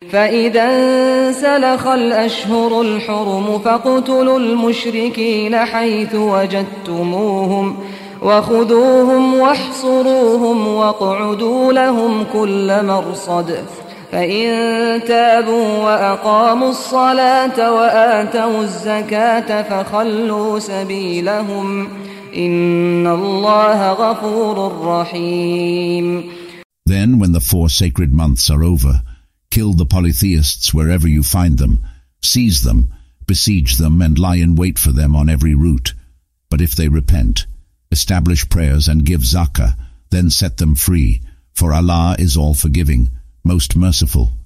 فإذا انسلخ الأشهر الحرم فاقتلوا المشركين حيث وجدتموهم وخذوهم واحصروهم واقعدوا لهم كل مرصد فإن تابوا وأقاموا الصلاة وآتوا الزكاة فخلوا سبيلهم إن الله غفور رحيم. Then when the 4 sacred months are over, kill the polytheists wherever you find them, seize them, besiege them, and lie in wait for them on every route. But if they repent, establish prayers and give zakah, then set them free, for Allah is all-forgiving, most merciful.